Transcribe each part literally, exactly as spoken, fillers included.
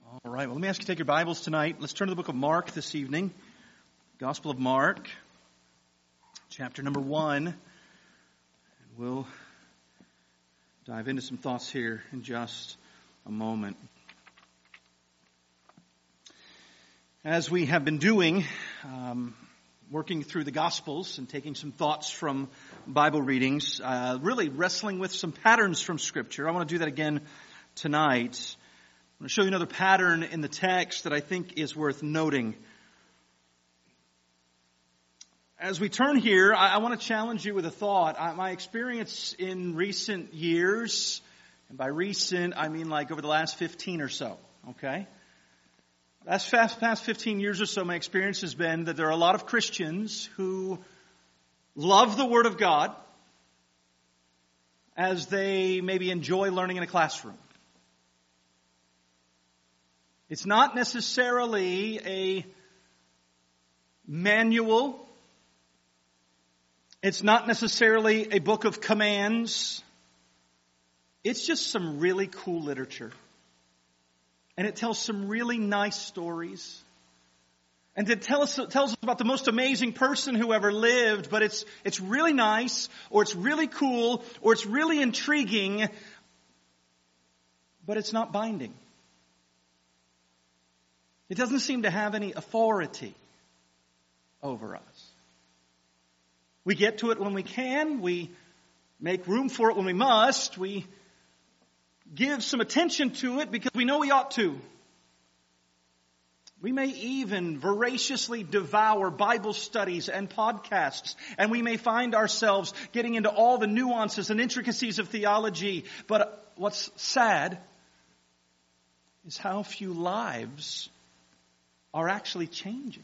All right, well, let me ask you to take your Bibles tonight. Let's turn to the book of Mark this evening. Gospel of Mark, chapter number one. And we'll dive into some thoughts here in just a moment. As we have been doing, um, working through the Gospels and taking some thoughts from Bible readings, uh, really wrestling with some patterns from Scripture. I want to do that again tonight. I'm going to show you another pattern in the text that I think is worth noting. As we turn here, I, I want to challenge you with a thought. I, my experience in recent years, and by recent, I mean like over the last fifteen or so, okay? Last fast, past fifteen years or so, my experience has been that there are a lot of Christians who love the Word of God as they maybe enjoy learning in a classroom. It's not necessarily a manual. It's not necessarily a book of commands. It's just some really cool literature. And it tells some really nice stories. And it tells us, tells us about the most amazing person who ever lived, but it's, it's really nice, or it's really cool, or it's really intriguing, but it's not binding. It doesn't seem to have any authority over us. We get to it when we can. We make room for it when we must. We give some attention to it because we know we ought to. We may even voraciously devour Bible studies and podcasts, and we may find ourselves getting into all the nuances and intricacies of theology. But what's sad is how few lives are actually changing.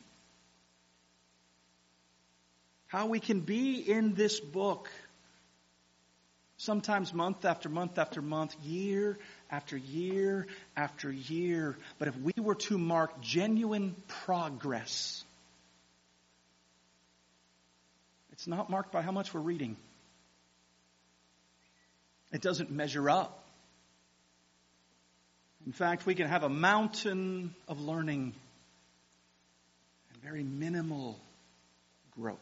How we can be in this book sometimes month after month after month, year after year after year. But if we were to mark genuine progress, it's not marked by how much we're reading. It doesn't measure up. In fact, we can have a mountain of learning and very minimal growth.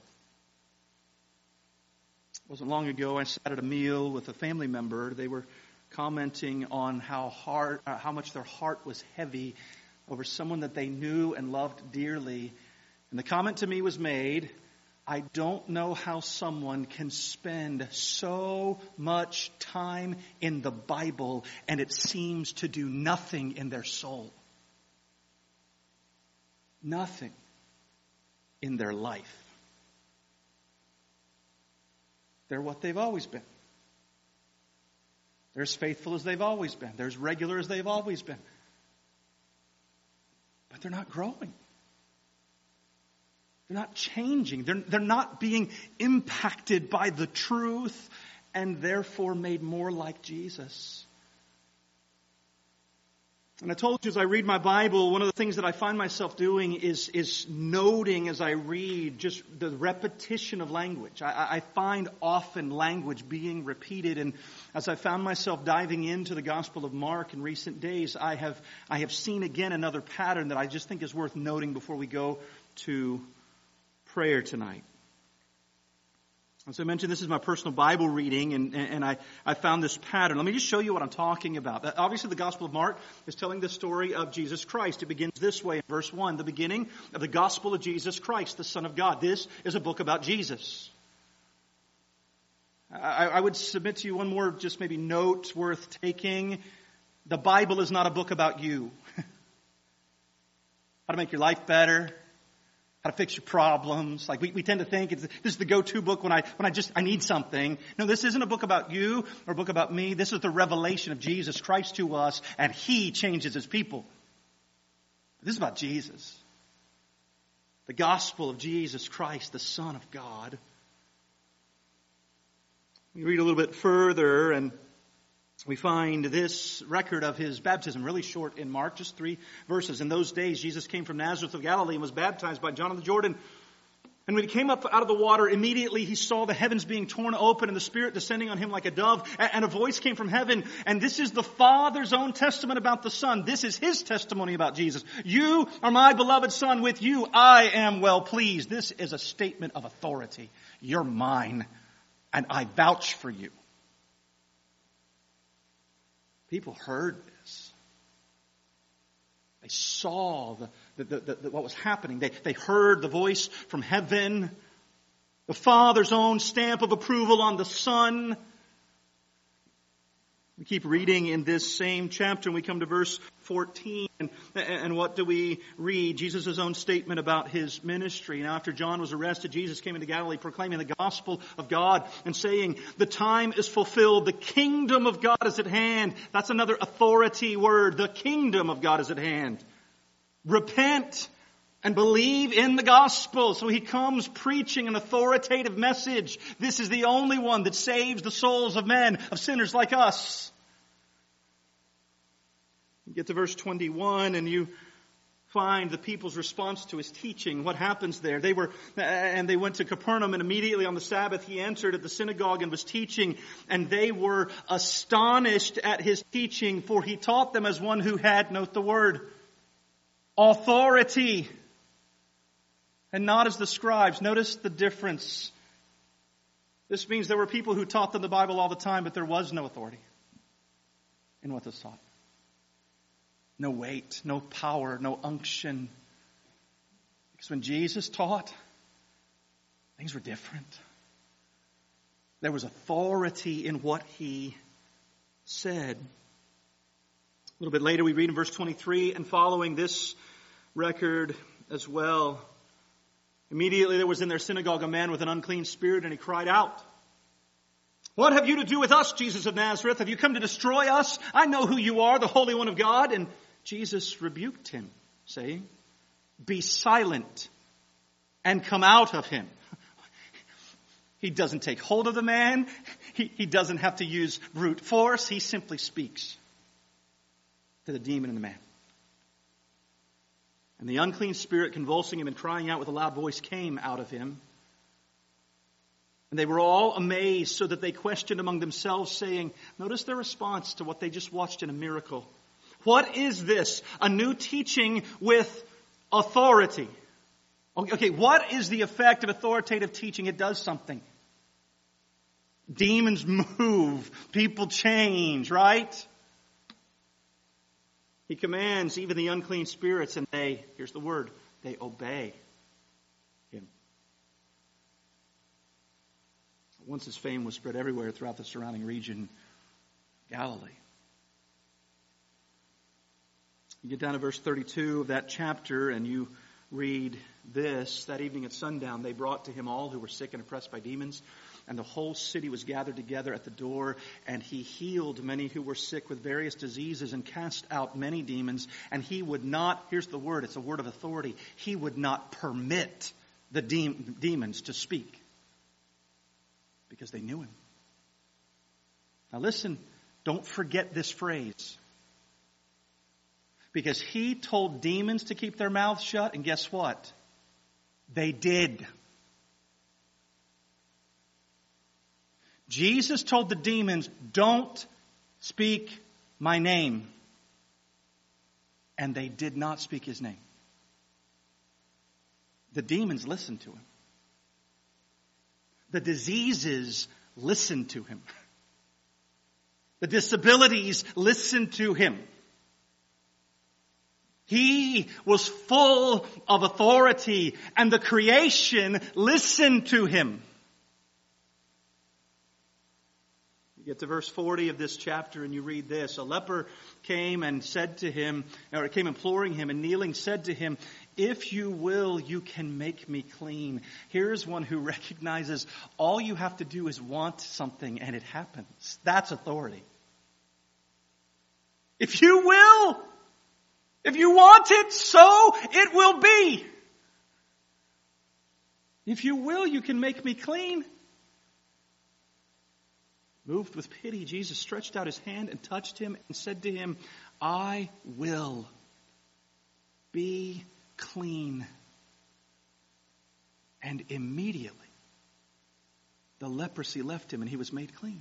It wasn't long ago I sat at a meal with a family member. They were commenting on how hard, uh, how much their heart was heavy over someone that they knew and loved dearly. And the comment to me was made, I don't know how someone can spend so much time in the Bible and it seems to do nothing in their soul. Nothing in their life. They're what they've always been. They're as faithful as they've always been. They're as regular as they've always been. But they're not growing. They're not changing. They're, they're not being impacted by the truth and therefore made more like Jesus. And I told you as I read my Bible, one of the things that I find myself doing is, is noting as I read just the repetition of language. I, I find often language being repeated. And as I found myself diving into the Gospel of Mark in recent days, I have, I have seen again another pattern that I just think is worth noting before we go to prayer tonight. As I mentioned, this is my personal Bible reading, and, and I, I found this pattern. Let me just show you what I'm talking about. Obviously, the Gospel of Mark is telling the story of Jesus Christ. It begins this way in verse one, the beginning of the Gospel of Jesus Christ, the Son of God. This is a book about Jesus. I, I would submit to you one more just maybe note worth taking. The Bible is not a book about you. How to make your life better. How to fix your problems. Like we, we tend to think it's, this is the go-to book when I when I just I need something. No, this isn't a book about you or a book about me. This is the revelation of Jesus Christ to us, and He changes His people. This is about Jesus. The gospel of Jesus Christ, the Son of God. We read a little bit further and we find this record of His baptism, really short in Mark, just three verses. In those days, Jesus came from Nazareth of Galilee and was baptized by John in the Jordan. And when he came up out of the water, immediately he saw the heavens being torn open and the Spirit descending on him like a dove. And a voice came from heaven. And this is the Father's own testament about the Son. This is his testimony about Jesus. You are my beloved Son. With you I am well pleased. This is a statement of authority. You're mine, and I vouch for you. People heard this. They saw the, the, the, the, what was happening. They, they heard the voice from heaven, the Father's own stamp of approval on the Son. We keep reading in this same chapter, and we come to verse fourteen. And, and what do we read? Jesus' own statement about his ministry. Now, after John was arrested, Jesus came into Galilee proclaiming the gospel of God and saying, the time is fulfilled. The kingdom of God is at hand. That's another authority word. The kingdom of God is at hand. Repent and believe in the gospel. So he comes preaching an authoritative message. This is the only one that saves the souls of men, of sinners like us. You get to verse twenty-one and you find the people's response to his teaching. What happens there? They were, and they went to Capernaum, and immediately on the Sabbath he entered at the synagogue and was teaching, and they were astonished at his teaching, for he taught them as one who had, note the word, authority, and not as the scribes. Notice the difference. This means there were people who taught them the Bible all the time, but there was no authority in what was taught. No weight, no power, no unction. Because when Jesus taught, things were different. There was authority in what he said. A little bit later we read in verse twenty-three, and following this record as well, immediately there was in their synagogue a man with an unclean spirit, and he cried out, "What have you to do with us, Jesus of Nazareth? Have you come to destroy us? I know who you are, the Holy One of God." And Jesus rebuked him, saying, "Be silent and come out of him." He doesn't take hold of the man. He, he doesn't have to use brute force. He simply speaks to the demon in the man. And the unclean spirit, convulsing him and crying out with a loud voice, came out of him. And they were all amazed, so that they questioned among themselves, saying, notice their response to what they just watched in a miracle. What is this? A new teaching with authority. Okay, what is the effect of authoritative teaching? It does something. Demons move. People change, right? He commands even the unclean spirits, and they, here's the word, they obey him. Once his fame was spread everywhere throughout the surrounding region, Galilee. You get down to verse thirty-two of that chapter, and you read this. That evening at sundown, they brought to him all who were sick and oppressed by demons, and the whole city was gathered together at the door, and he healed many who were sick with various diseases and cast out many demons, and he would not, here's the word, it's a word of authority, he would not permit the de- demons to speak, because they knew him. Now listen, don't forget this phrase. Because he told demons to keep their mouths shut, and guess what? They did. Jesus told the demons, don't speak my name. And they did not speak his name. The demons listened to him. The diseases listened to him. The disabilities listened to him. He was full of authority, and the creation listened to him. You get to verse forty of this chapter and you read this. A leper came and said to him, or came imploring him, and kneeling said to him, "If you will, you can make me clean." Here's one who recognizes all you have to do is want something and it happens. That's authority. If you will, if you want it, so it will be. If you will, you can make me clean. Moved with pity, Jesus stretched out his hand and touched him and said to him, "I will. Be clean." And immediately, the leprosy left him and he was made clean.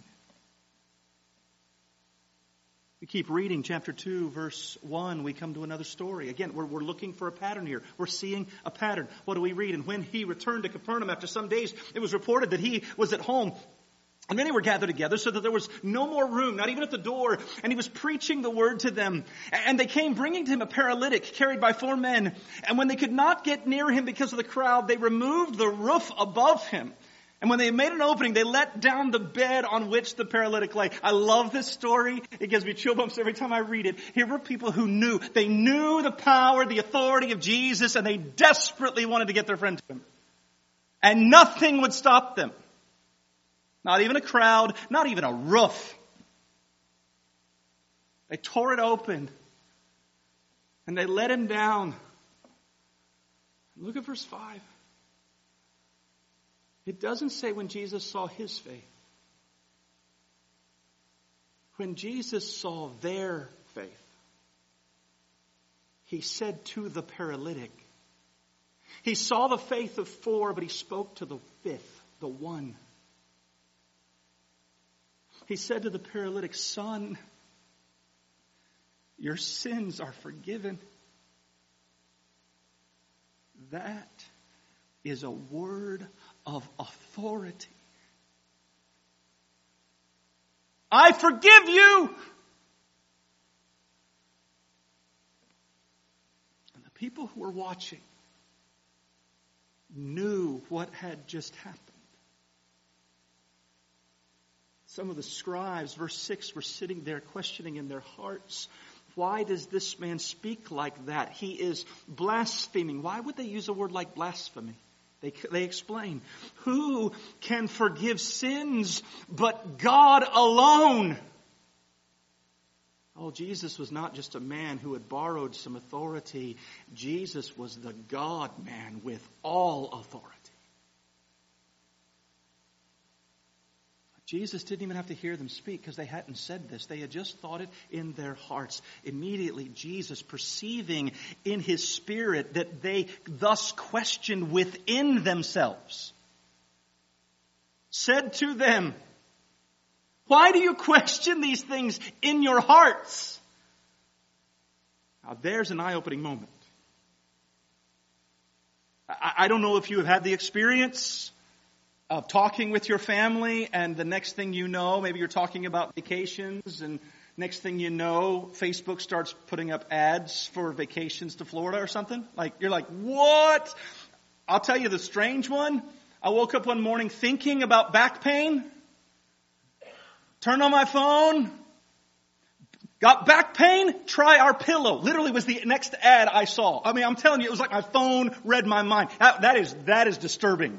We keep reading chapter two, verse one. We come to another story. Again, we're, we're looking for a pattern here. We're seeing a pattern. What do we read? And when he returned to Capernaum after some days, it was reported that he was at home. And many were gathered together so that there was no more room, not even at the door. And he was preaching the word to them. And they came bringing to him a paralytic carried by four men. And when they could not get near him because of the crowd, they removed the roof above him. And when they made an opening, they let down the bed on which the paralytic lay. I love this story. It gives me chill bumps every time I read it. Here were people who knew. They knew the power, the authority of Jesus, and they desperately wanted to get their friend to him. And nothing would stop them. Not even a crowd, not even a roof. They tore it open. And they let him down. Look at verse five. It doesn't say when Jesus saw his faith. When Jesus saw their faith, he said to the paralytic, he saw the faith of four, but he spoke to the fifth, the one. He said to the paralytic, son, your sins are forgiven. That is a word of authority. I forgive you. And the people who were watching knew what had just happened. Some of the scribes, verse six, were sitting there questioning in their hearts, why does this man speak like that? He is blaspheming. Why would they use a word like blasphemy? They, they explain, who can forgive sins but God alone? Oh, Jesus was not just a man who had borrowed some authority. Jesus was the God-man with all authority. Jesus didn't even have to hear them speak because they hadn't said this. They had just thought it in their hearts. Immediately, Jesus, perceiving in his spirit that they thus questioned within themselves, said to them, why do you question these things in your hearts? Now, there's an eye-opening moment. I, I don't know if you have had the experience of talking with your family, and the next thing you know, maybe you're talking about vacations, and next thing you know, Facebook starts putting up ads for vacations to Florida or something. Like, you're like, what? I'll tell you the strange one. I woke up one morning thinking about back pain. Turned on my phone. Got back pain? Try our pillow. Literally was the next ad I saw. I mean, I'm telling you, it was like my phone read my mind. That, that is, that is disturbing.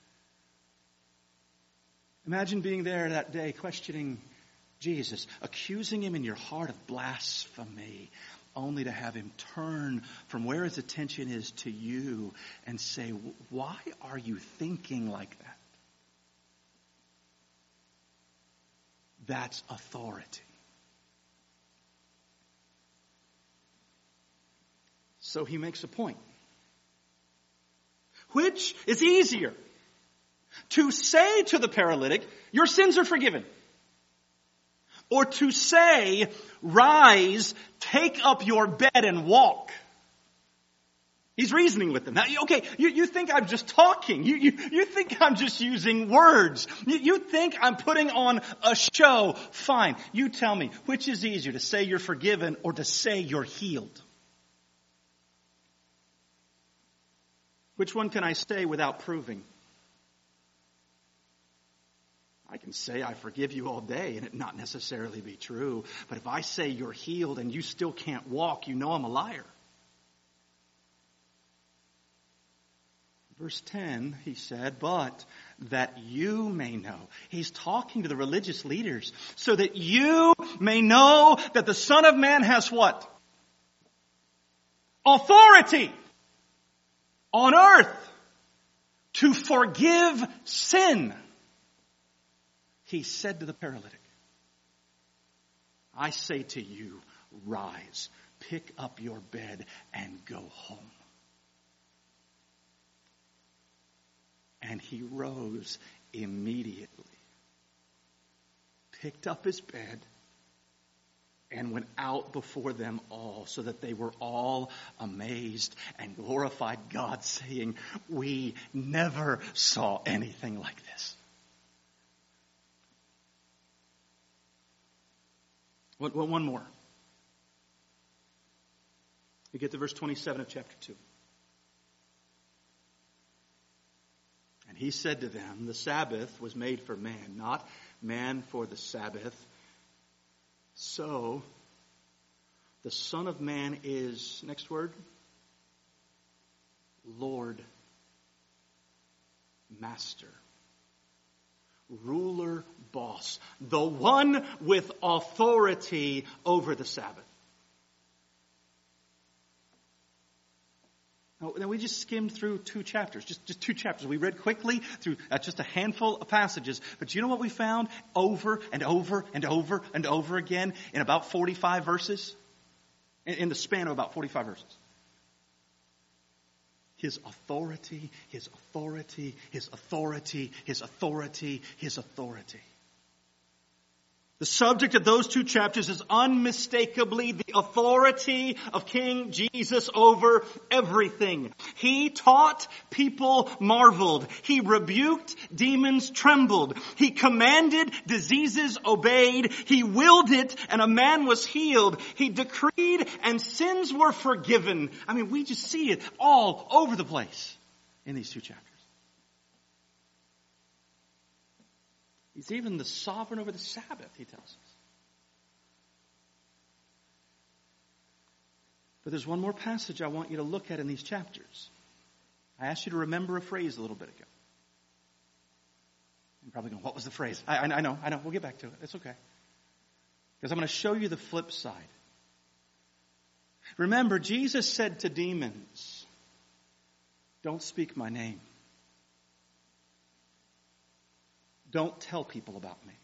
Imagine being there that day questioning Jesus, accusing him in your heart of blasphemy, only to have him turn from where his attention is to you and say, why are you thinking like that? That's authority. So he makes a point. Which is easier? To say to the paralytic, your sins are forgiven. Or to say, rise, take up your bed and walk. He's reasoning with them. Now, okay, you, you think I'm just talking. You, you, you think I'm just using words. You, you think I'm putting on a show. Fine. You tell me, which is easier, to say you're forgiven or to say you're healed? Which one can I say without proving? I can say I forgive you all day and it not necessarily be true. But if I say you're healed and you still can't walk, you know I'm a liar. Verse ten, he said, but that you may know. He's talking to the religious leaders. So that you may know that the Son of Man has what? Authority on earth to forgive sin. He said to the paralytic, I say to you, rise, pick up your bed and go home. And he rose immediately, picked up his bed, and went out before them all, so that they were all amazed and glorified God, saying, "We never saw anything like this." What, what, one more. We get to verse twenty-seven of chapter two. And he said to them, "The Sabbath was made for man, not man for the Sabbath. So, the Son of Man is," next word, "Lord, Master, ruler, boss, the one with authority over the Sabbath." Now, now we just skimmed through two chapters, just, just two chapters. We read quickly through uh, just a handful of passages. But you know what we found over and over and over and over again in about forty-five verses? In, in the span of about forty-five verses. His authority, His authority, His authority, His authority, His authority. The subject of those two chapters is unmistakably the authority of King Jesus over everything. He taught, people marveled. He rebuked, demons trembled. He commanded, diseases obeyed. He willed it, and a man was healed. He decreed, and sins were forgiven. I mean, we just see it all over the place in these two chapters. He's even the sovereign over the Sabbath, he tells us. But there's one more passage I want you to look at in these chapters. I asked you to remember a phrase a little bit ago. You're probably going, "What was the phrase?" I, I know, I know. We'll get back to it. It's okay. Because I'm going to show you the flip side. Remember, Jesus said to demons, "Don't speak my name. Don't tell people about me."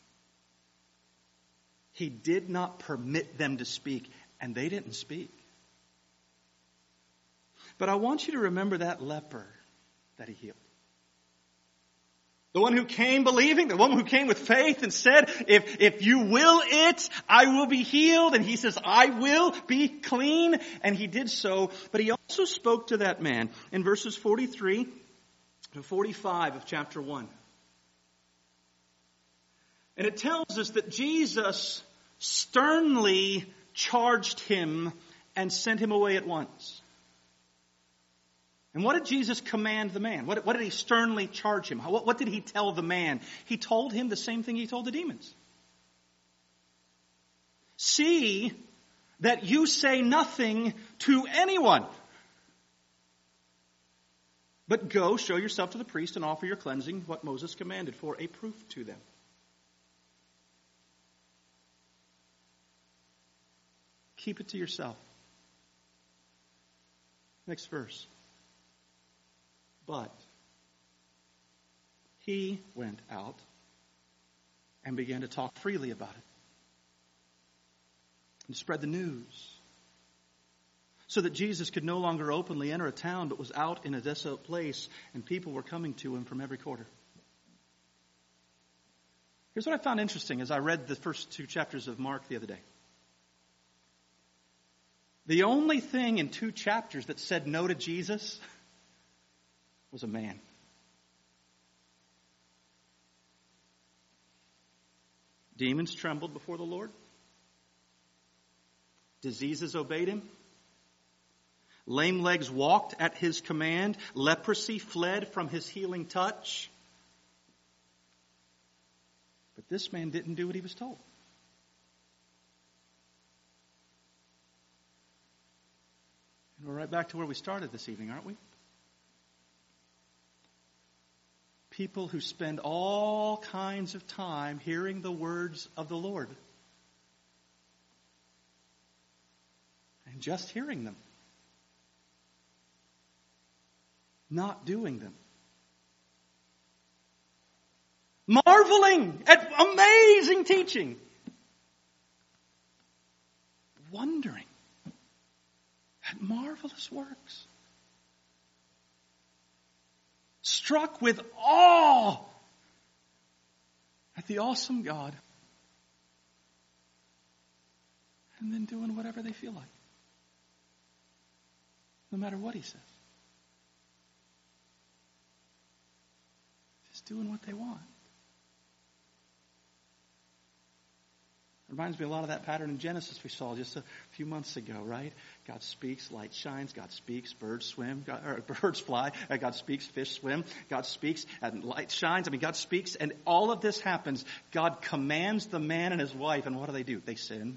He did not permit them to speak, and they didn't speak. But I want you to remember that leper that he healed. The one who came believing, the one who came with faith and said, if, if you will it, I will be healed. And he says, "I will be clean." And he did so. But he also spoke to that man in verses forty-three to forty-five of chapter one. And it tells us that Jesus sternly charged him and sent him away at once. And what did Jesus command the man? What, what did he sternly charge him? What, what did he tell the man? He told him the same thing he told the demons. "See that you say nothing to anyone, but go show yourself to the priest and offer your cleansing, what Moses commanded, for a proof to them." Keep it to yourself. Next verse. "But he went out and began to talk freely about it and spread the news, so that Jesus could no longer openly enter a town, but was out in a desolate place, and people were coming to him from every quarter." Here's what I found interesting as I read the first two chapters of Mark the other day. The only thing in two chapters that said no to Jesus was a man. Demons trembled before the Lord. Diseases obeyed him. Lame legs walked at his command. Leprosy fled from his healing touch. But this man didn't do what he was told. And we're right back to where we started this evening, aren't we? People who spend all kinds of time hearing the words of the Lord. And just hearing them. Not doing them. Marveling at amazing teaching. Wondering at marvelous works. struck with awe at the awesome God, and then doing whatever they feel like, no matter what he says. Just doing what they want. Reminds me a lot of that pattern in Genesis we saw just a few months ago, right? God speaks, light shines. God speaks, birds swim, God, or birds fly. God speaks, fish swim. God speaks, and light shines. I mean, God speaks, and all of this happens. God commands the man and his wife, and what do they do? They sin.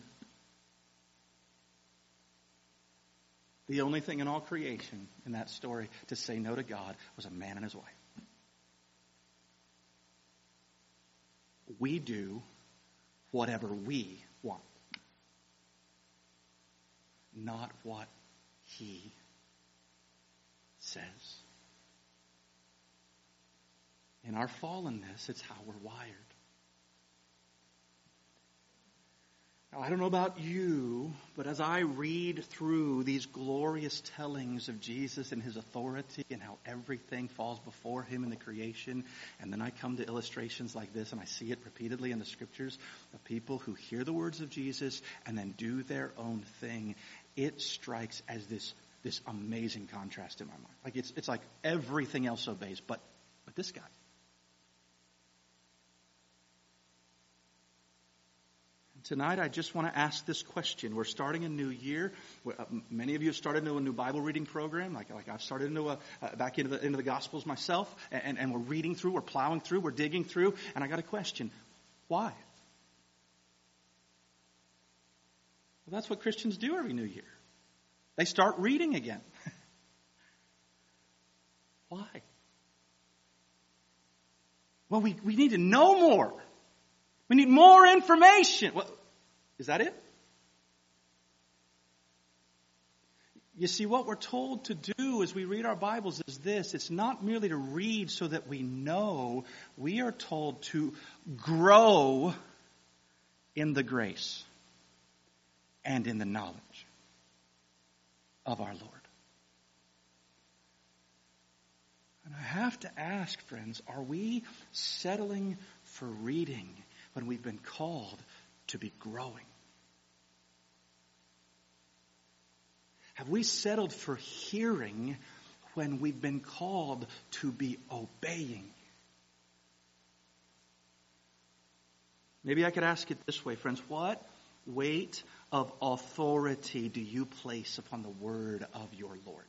The only thing in all creation in that story to say no to God was a man and his wife. We do whatever we want, not what he says. In our fallenness, it's how we're wired. Now, I don't know about you, but as I read through these glorious tellings of Jesus and his authority and how everything falls before him in the creation, and then I come to illustrations like this and I see it repeatedly in the scriptures of people who hear the words of Jesus and then do their own thing, it strikes as this, this amazing contrast in my mind. Like it's, it's like everything else obeys, but, but this guy. Tonight, I just want to ask this question. We're starting a new year. Uh, many of you have started into a new Bible reading program, like, like I've started into a, uh, back into the, into the Gospels myself, and, and we're reading through, we're plowing through, we're digging through, and I got a question. Why? Well, that's what Christians do every new year. They start reading again. Why? Well, we, we need to know more. We need more information. Well, is that it? You see, what we're told to do as we read our Bibles is this. It's not merely to read so that we know. We are told to grow in the grace and in the knowledge of our Lord. And I have to ask, friends, are we settling for reading when we've been called to be growing? Have we settled for hearing when we've been called to be obeying? Maybe I could ask it this way, friends. What weight of authority do you place upon the word of your Lord?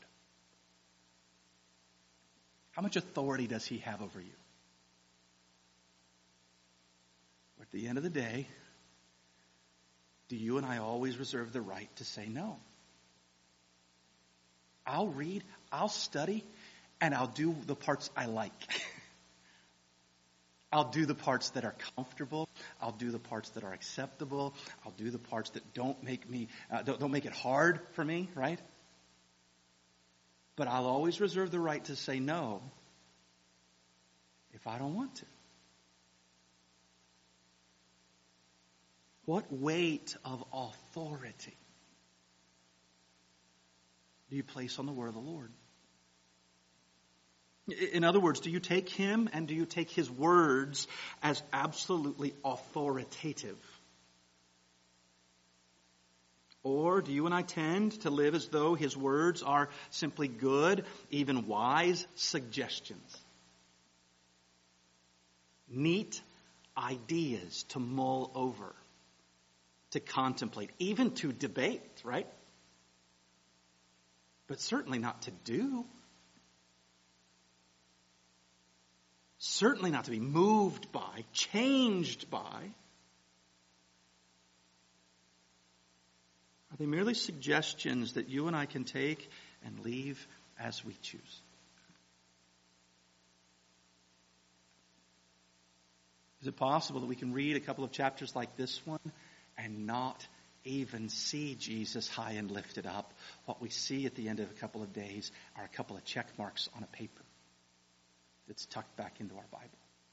How much authority does he have over you? At the end of the day, do you and I always reserve the right to say no? I'll read, I'll study, and I'll do the parts I like. I'll do the parts that are comfortable. I'll do the parts that are acceptable. I'll do the parts that don't make me, uh, don't, don't make it hard for me, right? But I'll always reserve the right to say no if I don't want to. What weight of authority do you place on the word of the Lord? In other words, do you take him and do you take his words as absolutely authoritative? Or do you and I tend to live as though his words are simply good, even wise suggestions? Neat ideas to mull over, to contemplate, even to debate, right? But certainly not to do. Certainly not to be moved by, changed by. Are they merely suggestions that you and I can take and leave as we choose? Is it possible that we can read a couple of chapters like this one and not even see Jesus high and lifted up? What we see at the end of a couple of days are a couple of check marks on a paper that's tucked back into our Bible.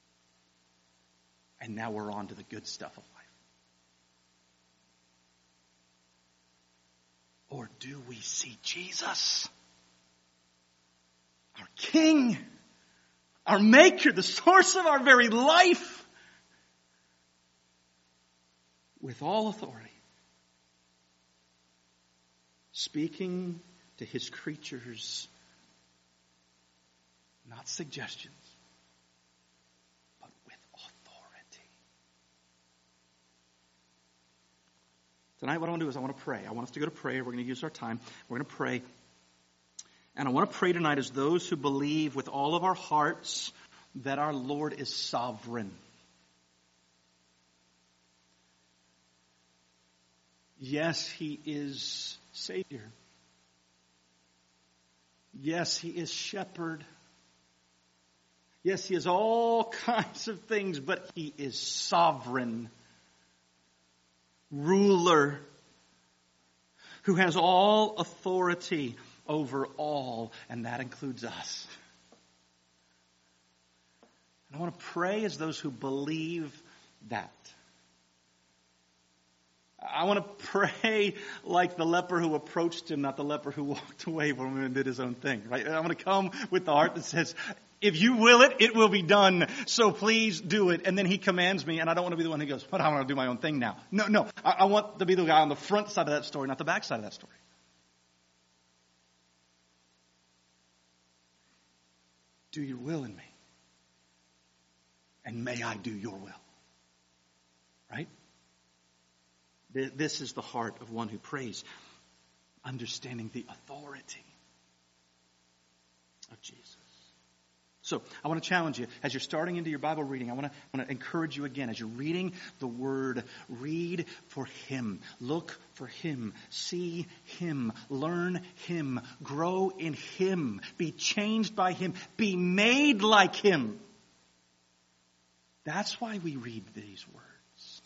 And now we're on to the good stuff of life. Or do we see Jesus, our King, our Maker, the source of our very life, with all authority, speaking to his creatures, not suggestions, but with authority. Tonight what I want to do is I want to pray. I want us to go to prayer. We're going to use our time. We're going to pray. And I want to pray tonight as those who believe with all of our hearts that our Lord is sovereign. Yes, he is Savior. Yes, he is shepherd. Yes, he is all kinds of things, but he is sovereign, ruler, who has all authority over all, and that includes us. And I want to pray as those who believe that. I want to pray like the leper who approached him, not the leper who walked away from him and did his own thing, right? I want to come with the heart that says, if you will it, it will be done. So please do it. And then he commands me, and I don't want to be the one who goes, but I want to do my own thing now. No, no. I, I want to be the guy on the front side of that story, not the back side of that story. Do your will in me. And may I do your will. Right? This is the heart of one who prays, understanding the authority of Jesus. So I want to challenge you, as you're starting into your Bible reading, I want to, I want to encourage you again, as you're reading the Word, read for Him. Look for Him. See Him. Learn Him. Grow in Him. Be changed by Him. Be made like Him. That's why we read these words.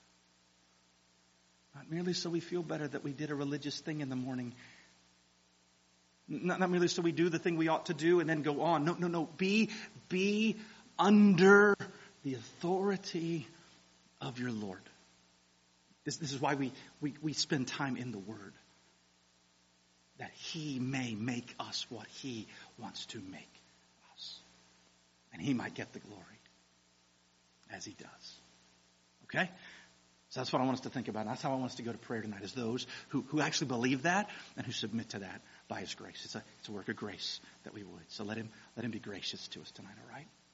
Not merely so we feel better that we did a religious thing in the morning. Not, not merely so we do the thing we ought to do and then go on. No, no, no. Be, be under the authority of your Lord. This, this is why we, we, we spend time in the Word. That He may make us what He wants to make us. And He might get the glory as He does. Okay? So that's what I want us to think about. And that's how I want us to go to prayer tonight, is those who, who actually believe that and who submit to that by His grace. It's a, it's a work of grace that we would. So let Him, let Him be gracious to us tonight, all right?